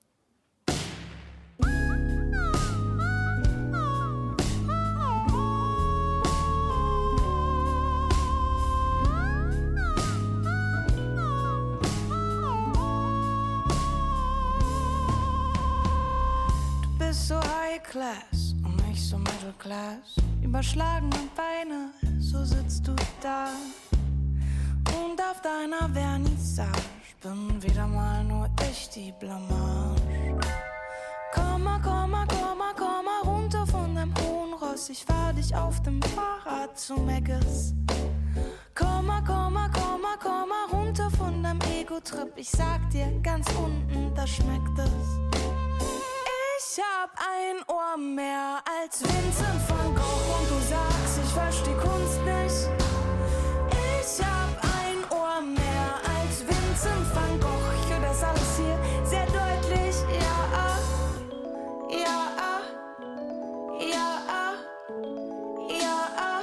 Du bist so High Class und ich so Middle Class. Überschlagene Beine, so sitzt du da. Und auf deiner Vernissage bin wieder mal nur ich die Blamage. Komm mal, komm mal, komm mal, komm mal runter von deinem hohen Ross. Ich fahr dich auf dem Fahrrad zu Meckes. Komm mal, komm mal, komm mal, komm mal runter von deinem Ego-Trip. Ich sag dir, ganz unten, da schmeckt es. Ich hab ein Ohr mehr als Vincent van Gogh und du sagst, ich versteh Kunst nicht. Ich hab ein Ohr mehr als Vincent van Gogh. Ich höre das alles hier sehr deutlich. Ja, ja, ja, ja.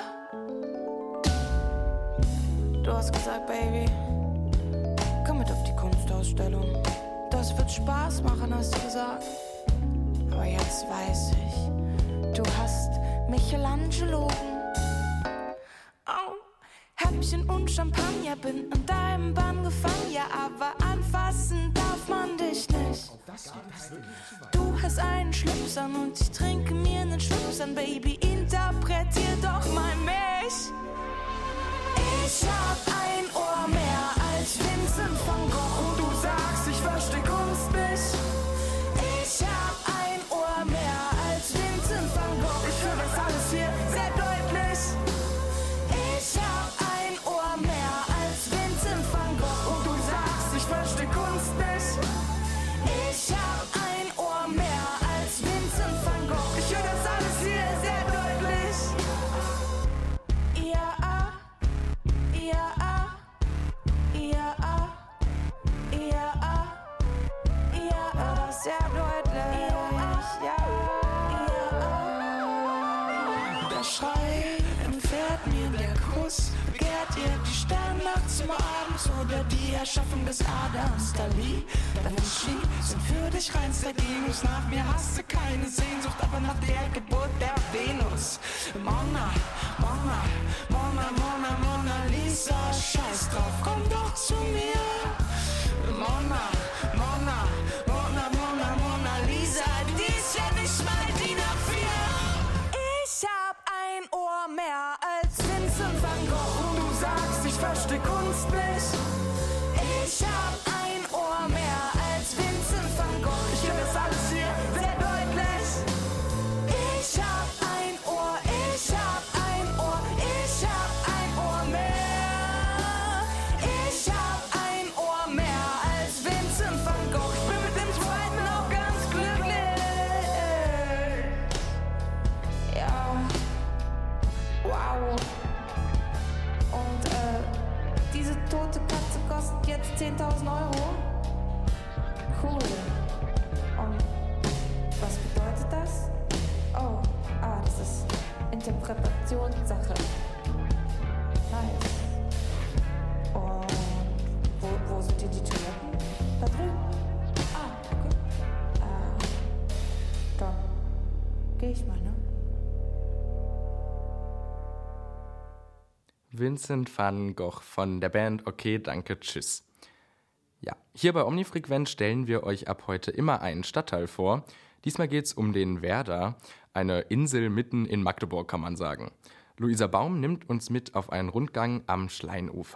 Du hast gesagt, Baby, komm mit auf die Kunstausstellung. Das wird Spaß machen, hast du gesagt. Aber jetzt weiß ich, du hast Michelangelo. Oh. Häppchen und Champagner, bin in deinem Bann gefangen, ja, aber anfassen darf man dich nicht. Du hast einen Schlips an und ich trinke mir einen Schwips an, Baby, interpretier doch mal mich. Ich hab ein Ohr mehr als Vincent van Gogh und du sagst, ich versteh Kunst nicht. Ich hab ein Ohr mehr als Vincent van Gogh, ich höre das alles hier sehr deutlich. Ich hab ein Ohr mehr als Vincent van Gogh und du sagst, ich versteh Kunst nicht. Ich hab ein Ohr mehr als Vincent van Gogh. Ich höre das alles hier sehr deutlich. Ja, ja, ja, ja, ja, das sehr deutlich. Ja, ja. Der Schrei entfährt mir der Kuss. Begehrt ihr die Sterne zum Abend oder die Erschaffung des Adams? Dali, Da Vinci sind für dich reinster Genuss. Nach mir hast du keine Sehnsucht, aber nach der Geburt der Venus. Mona, Mona, Mona, Mona, Mona Lisa, scheiß drauf, komm doch zu mir. Mona, Mona, Mona, Mona, Mona Lisa, die ist ja nicht mal D I N A vier. Ich hab ein Ohr mehr als Vincent van Gogh und du sagst, ich versteh Kunst nicht. Ich hab ein Ohr mehr als Vincent van Gogh. Ich höre das alles hier sehr deutlich. Ich hab ein Ohr Generationssache. Nice. Und wo, wo sind hier die Toiletten? Da drüben. Ah, okay. Äh, dann gehe ich mal, ne? Vincent van Gogh von der Band Okay, danke, tschüss. Ja, hier bei Omnifrequent stellen wir euch ab heute immer einen Stadtteil vor. Diesmal geht es um den Werder, eine Insel mitten in Magdeburg, kann man sagen. Luisa Baum nimmt uns mit auf einen Rundgang am Schleinufer.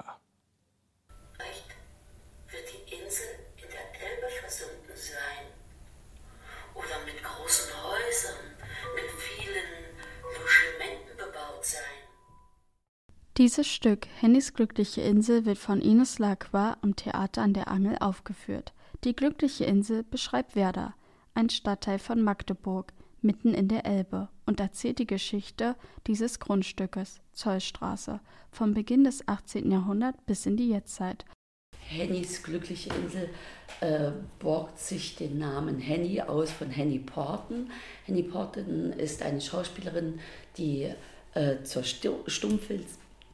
Wird die Insel in der Elbe versunken sein? Oder mit großen Häusern, mit vielen Logementen bebaut sein? Dieses Stück, Hennys glückliche Insel, wird von Ines Lacroix am Theater an der Angel aufgeführt. Die glückliche Insel beschreibt Werder, ein Stadtteil von Magdeburg, mitten in der Elbe, und erzählt die Geschichte dieses Grundstückes, Zollstraße, vom Beginn des achtzehnten Jahrhunderts bis in die Jetztzeit. Hennys glückliche Insel äh, borgt sich den Namen Henny aus von Henny Porten. Henny Porten ist eine Schauspielerin, die äh, zur Stummfilmzeit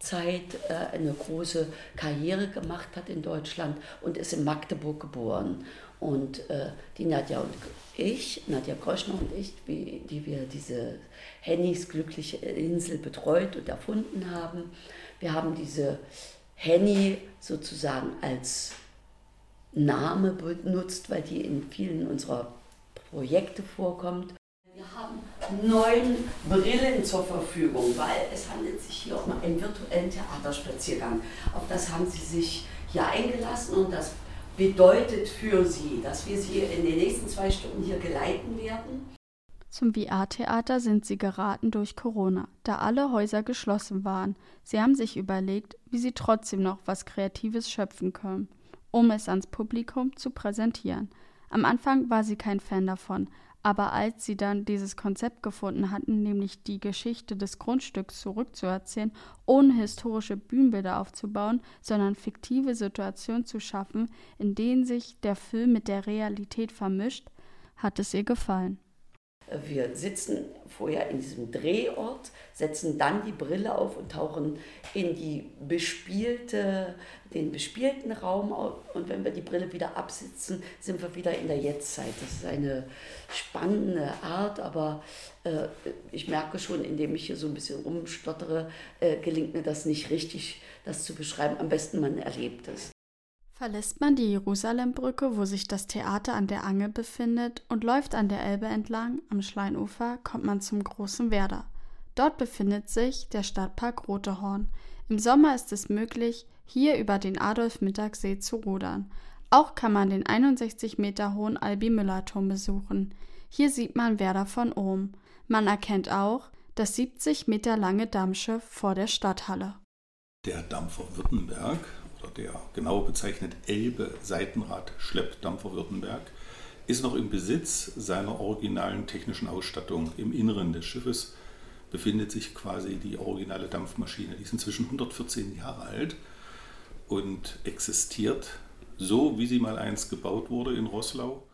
äh, eine große Karriere gemacht hat in Deutschland und ist in Magdeburg geboren. Und äh, die Nadja und ich, Nadja Groschner und ich, wie, die wir diese Hennys glückliche Insel betreut und erfunden haben, wir haben diese Henny sozusagen als Name benutzt, weil die in vielen unserer Projekte vorkommt. Wir haben neun Brillen zur Verfügung, weil es handelt sich hier um einen virtuellen Theaterspaziergang. Auf das haben sie sich hier eingelassen und das bedeutet für sie, dass wir sie in den nächsten zwei Stunden hier geleiten werden. Zum V R-Theater sind sie geraten durch Corona, da alle Häuser geschlossen waren. Sie haben sich überlegt, wie sie trotzdem noch was Kreatives schöpfen können, um es ans Publikum zu präsentieren. Am Anfang war sie kein Fan davon, aber als sie dann dieses Konzept gefunden hatten, nämlich die Geschichte des Grundstücks zurückzuerzählen, ohne historische Bühnenbilder aufzubauen, sondern fiktive Situationen zu schaffen, in denen sich der Film mit der Realität vermischt, hat es ihr gefallen. Wir sitzen vorher in diesem Drehort, setzen dann die Brille auf und tauchen in die bespielte, den bespielten Raum auf. Und wenn wir die Brille wieder absetzen, sind wir wieder in der Jetztzeit. Das ist eine spannende Art, aber äh, ich merke schon, indem ich hier so ein bisschen rumstottere, äh, gelingt mir das nicht richtig, das zu beschreiben. Am besten man erlebt es. Verlässt man die Jerusalembrücke, wo sich das Theater an der Angel befindet, und läuft an der Elbe entlang, am Schleinufer, kommt man zum großen Werder. Dort befindet sich der Stadtpark Rotehorn. Im Sommer ist es möglich, hier über den Adolf-Mittag-See zu rudern. Auch kann man den einundsechzig Meter hohen Albi-Müller-Turm besuchen. Hier sieht man Werder von oben. Man erkennt auch das siebzig Meter lange Dampfschiff vor der Stadthalle. Der Dampfer Württemberg, der genau bezeichnet Elbe-Seitenrad-Schleppdampfer Württemberg, ist noch im Besitz seiner originalen technischen Ausstattung. Im Inneren des Schiffes befindet sich quasi die originale Dampfmaschine. Die ist inzwischen hundertvierzehn Jahre alt und existiert so, wie sie mal einst gebaut wurde in Roßlau.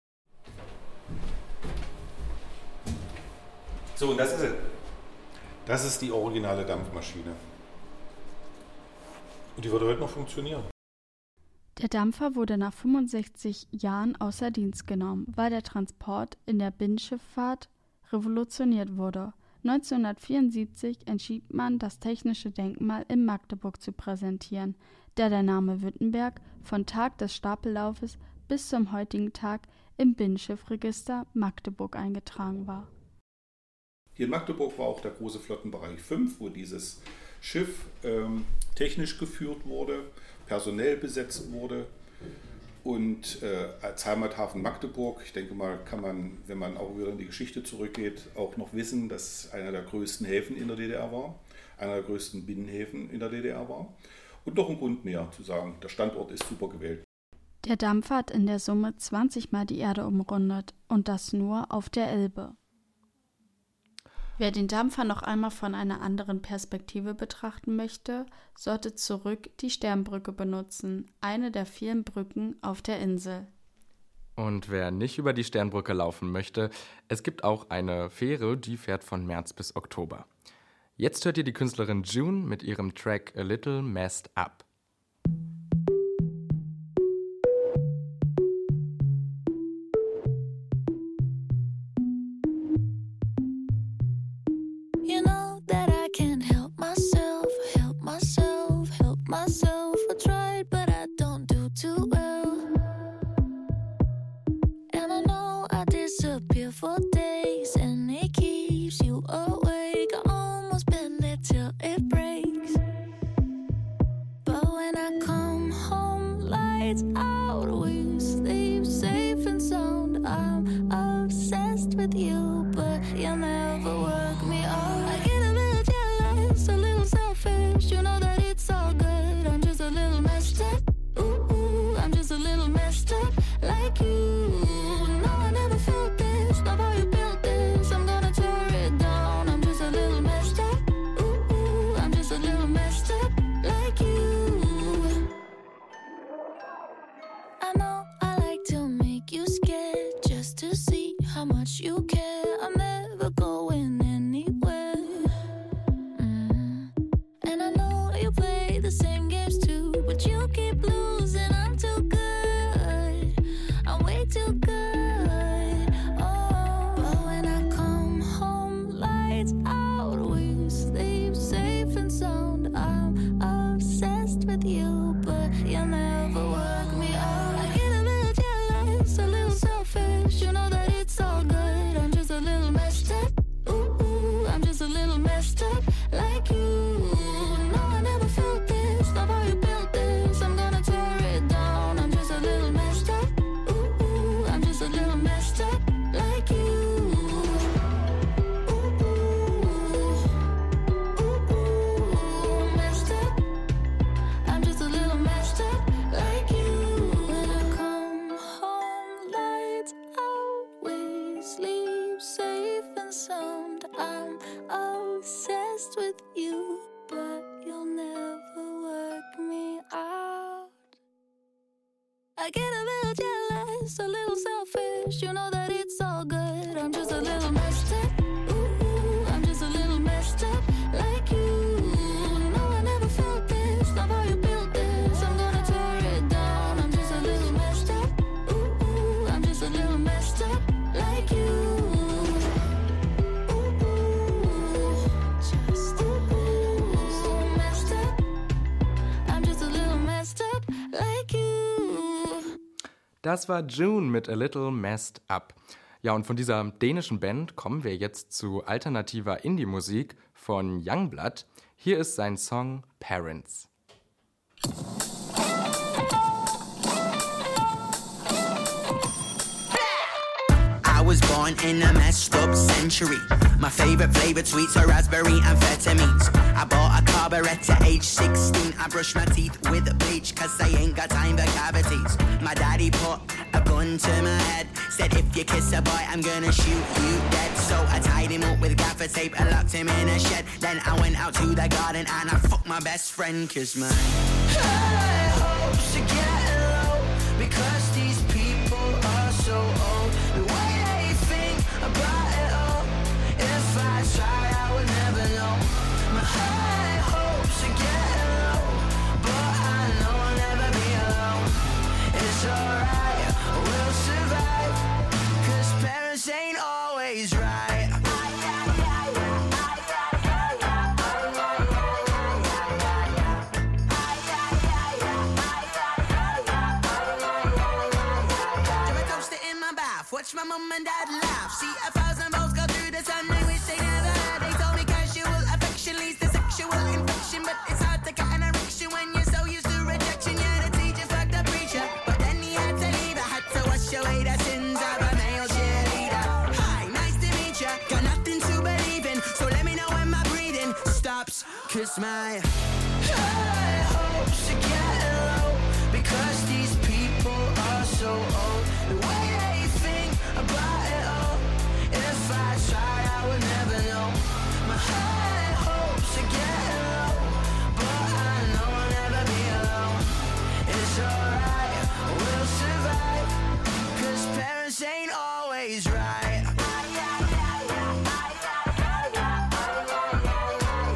So, und das ist es. Das ist die originale Dampfmaschine. Und die würde heute noch funktionieren. Der Dampfer wurde nach fünfundsechzig Jahren außer Dienst genommen, weil der Transport in der Binnenschifffahrt revolutioniert wurde. neunzehnhundertvierundsiebzig entschied man, das technische Denkmal in Magdeburg zu präsentieren, da der Name Württemberg von Tag des Stapellaufes bis zum heutigen Tag im Binnenschiffregister Magdeburg eingetragen war. Hier in Magdeburg war auch der große Flottenbereich fünf, wo dieses Schiff ähm, technisch geführt wurde, personell besetzt wurde und äh, als Heimathafen Magdeburg, ich denke mal, kann man, wenn man auch wieder in die Geschichte zurückgeht, auch noch wissen, dass es einer der größten Häfen in der D D R war, einer der größten Binnenhäfen in der D D R war und noch ein Grund mehr zu sagen, der Standort ist super gewählt. Der Dampfer hat in der Summe zwanzig Mal die Erde umrundet und das nur auf der Elbe. Wer den Dampfer noch einmal von einer anderen Perspektive betrachten möchte, sollte zurück die Sternbrücke benutzen, eine der vielen Brücken auf der Insel. Und wer nicht über die Sternbrücke laufen möchte, es gibt auch eine Fähre, die fährt von März bis Oktober. Jetzt hört ihr die Künstlerin June mit ihrem Track A Little Messed Up. You know that I can't help myself, help myself, help myself. I tried, but I don't do too well. And I know I disappear for days, and it keeps you awake. I almost been there till it breaks. But when I come home, lights out, we sleep safe and sound. I'm obsessed with you, but you'll never work me out. I get a little jealous, a little selfish. You know that it's all good. I'm just a little messed up. Ooh, ooh, I'm just a little messed up like you. No, I never felt this. Love how you built this. I'm gonna tear it down. I'm just a little messed up. Ooh, ooh, I'm just a little messed up like you. I know I like to make you scared just to see how much you care. I'm never going anywhere. Mm. And I know you play the same games too, but you keep losing. I'm too good. I'm way too good. Oh, but when I come home, lights out, we sleep safe and sound. I'm obsessed with you, but you'll never work me out. I get a little jealous, a little selfish. You know that it's all good. I'm just a little messed up. Ooh, ooh, I'm just a little messed up like you. No, I never felt this. Love how you built this. I'm gonna tear it down. I'm just a little messed up. Ooh, ooh, I'm just a little messed up like you. Ooh, ooh, ooh, messed up. I'm just a little messed up like you. When I come home, lights out, we sleep safe and sound. I'm obsessed with you, but you'll never work me out. I get a little jealous, a little selfish. You know that it's all good. I'm just a little messed up. Ooh, ooh, I'm just a little messed up like you. No, I never felt this. Love how you built this. I'm gonna tear it down. I'm just a little messed up. Ooh, ooh, I'm just a little messed up like you. Ooh, ooh, just ooh, ooh, messed up. I'm just a little messed up like you. Das war June mit A Little Messed Up. Ja, und von dieser dänischen Band kommen wir jetzt zu alternativer Indie-Musik von Youngblood. Hier ist sein Song Parents. I was born in a messed up century. My favorite flavored sweets are raspberry amphetamines. I bought a carburetor at age sixteen. I brushed my teeth with bleach cause I ain't got time for cavities. My daddy put a gun to my head. Said if you kiss a boy I'm gonna shoot you dead. So I tied him up with gaffer tape and locked him in a shed. Then I went out to the garden and I fucked my best friend cause my high hopes are getting low because these people are so old. The way they think about it all, if I tried I would never know. My high hopes are getting low, but I know I'll never be alone. It's alright, we'll survive, cause parents ain't always right. Watch my mom and dad laugh. See a thousand balls go through the sun. They wish they never had. They told me casual affection leads to sexual infection, but it's hard to get an erection when you're so used to rejection. Yeah, the teacher fucked the preacher, but then he had to leave. I had to wash away the sins of a male cheerleader. Hi, nice to meet ya. Got nothing to believe in, so let me know when my breathing stops. Cause my high hopes are getting low because these people are so old. The way they think about it all, if I tried I would never know. My high hopes are getting low, but I know I'll never be alone. It's alright, we'll survive, cause parents ain't always right.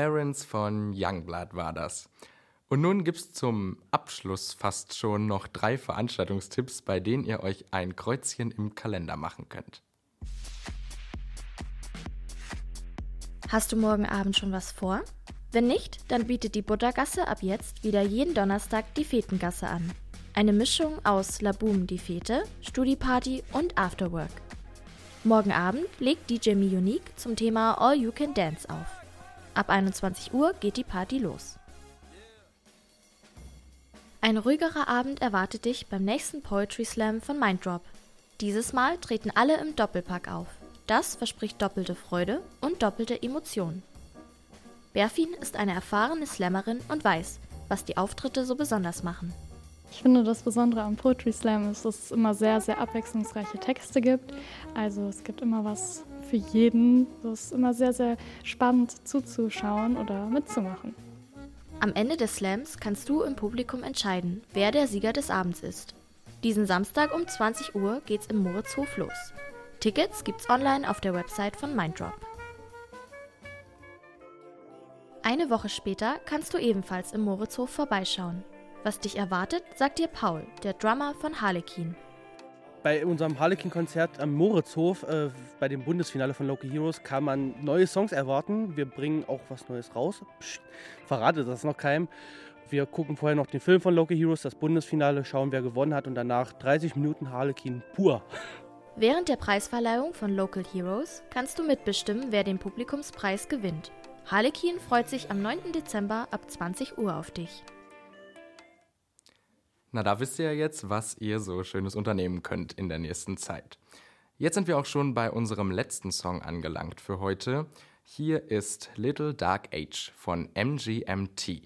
Parents von Youngblood war das. Und nun gibt's zum Abschluss fast schon noch drei Veranstaltungstipps, bei denen ihr euch ein Kreuzchen im Kalender machen könnt. Hast du morgen Abend schon was vor? Wenn nicht, dann bietet die Buttergasse ab jetzt wieder jeden Donnerstag die Fetengasse an. Eine Mischung aus La Boom, die Fete, Studi-Party und Afterwork. Morgen Abend legt D J Mionique zum Thema All You Can Dance auf. Ab einundzwanzig Uhr geht die Party los. Ein ruhigerer Abend erwartet dich beim nächsten Poetry Slam von Minddrop. Dieses Mal treten alle im Doppelpack auf. Das verspricht doppelte Freude und doppelte Emotionen. Berfin ist eine erfahrene Slammerin und weiß, was die Auftritte so besonders machen. Ich finde, das Besondere am Poetry Slam ist, dass es immer sehr, sehr abwechslungsreiche Texte gibt. Also es gibt immer was für jeden. Es ist immer sehr, sehr spannend zuzuschauen oder mitzumachen. Am Ende des Slams kannst du im Publikum entscheiden, wer der Sieger des Abends ist. Diesen Samstag um zwanzig Uhr geht's im Moritzhof los. Tickets gibt's online auf der Website von Minddrop. Eine Woche später kannst du ebenfalls im Moritzhof vorbeischauen. Was dich erwartet, sagt dir Paul, der Drummer von Harlekin. Bei unserem Harlekin-Konzert am Moritzhof, äh, bei dem Bundesfinale von Local Heroes, kann man neue Songs erwarten. Wir bringen auch was Neues raus. Psst, verrate das noch keinem. Wir gucken vorher noch den Film von Local Heroes, das Bundesfinale, schauen, wer gewonnen hat und danach dreißig Minuten Harlekin pur. Während der Preisverleihung von Local Heroes kannst du mitbestimmen, wer den Publikumspreis gewinnt. Harlekin freut sich am neunten Dezember ab zwanzig Uhr auf dich. Na, da wisst ihr ja jetzt, was ihr so Schönes unternehmen könnt in der nächsten Zeit. Jetzt sind wir auch schon bei unserem letzten Song angelangt für heute. Hier ist Little Dark Age von M G M T.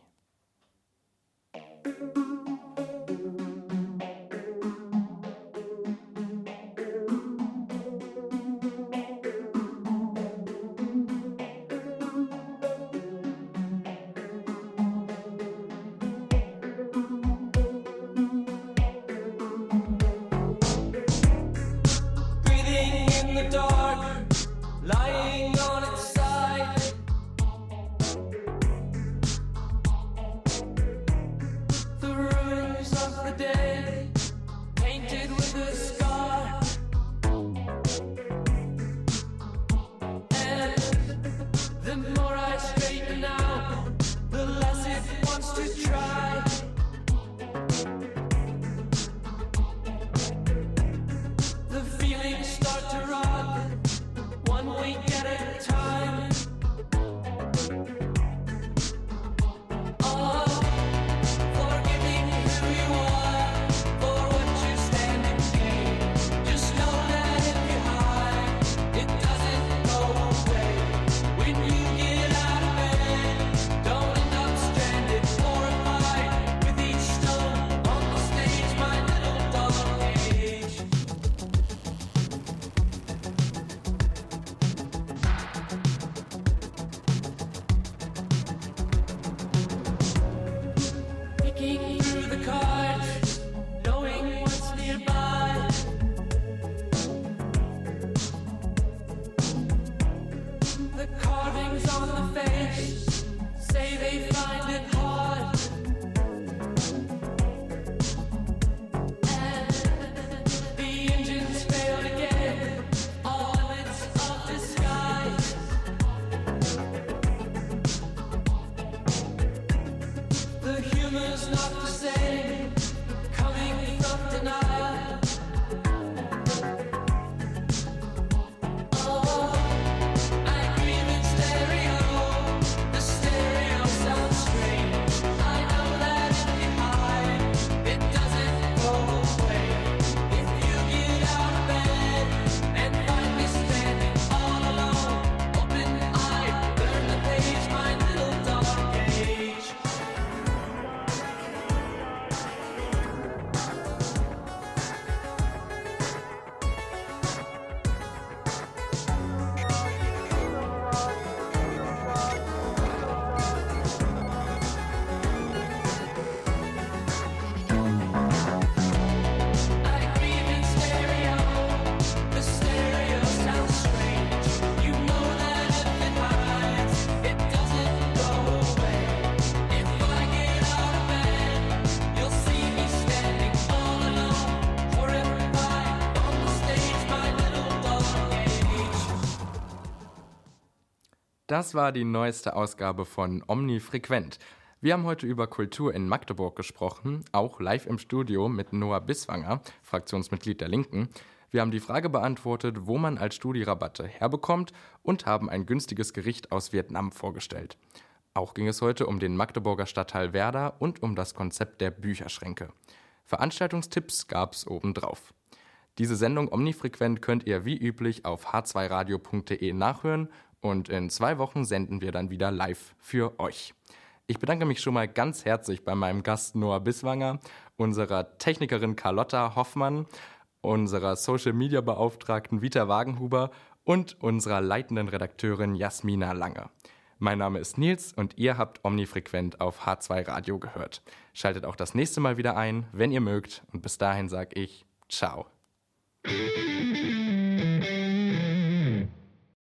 Das war die neueste Ausgabe von Omnifrequent. Wir haben heute über Kultur in Magdeburg gesprochen, auch live im Studio mit Noah Biswanger, Fraktionsmitglied der Linken. Wir haben die Frage beantwortet, wo man als Studi-Rabatte herbekommt und haben ein günstiges Gericht aus Vietnam vorgestellt. Auch ging es heute um den Magdeburger Stadtteil Werder und um das Konzept der Bücherschränke. Veranstaltungstipps gab's obendrauf. Diese Sendung Omnifrequent könnt ihr wie üblich auf h zwei radio punkt de nachhören und in zwei Wochen senden wir dann wieder live für euch. Ich bedanke mich schon mal ganz herzlich bei meinem Gast Noah Biswanger, unserer Technikerin Carlotta Hoffmann, unserer Social-Media-Beauftragten Vita Wagenhuber und unserer leitenden Redakteurin Jasmina Lange. Mein Name ist Nils und ihr habt Omnifrequent auf H zwei Radio gehört. Schaltet auch das nächste Mal wieder ein, wenn ihr mögt. Und bis dahin sage ich Ciao.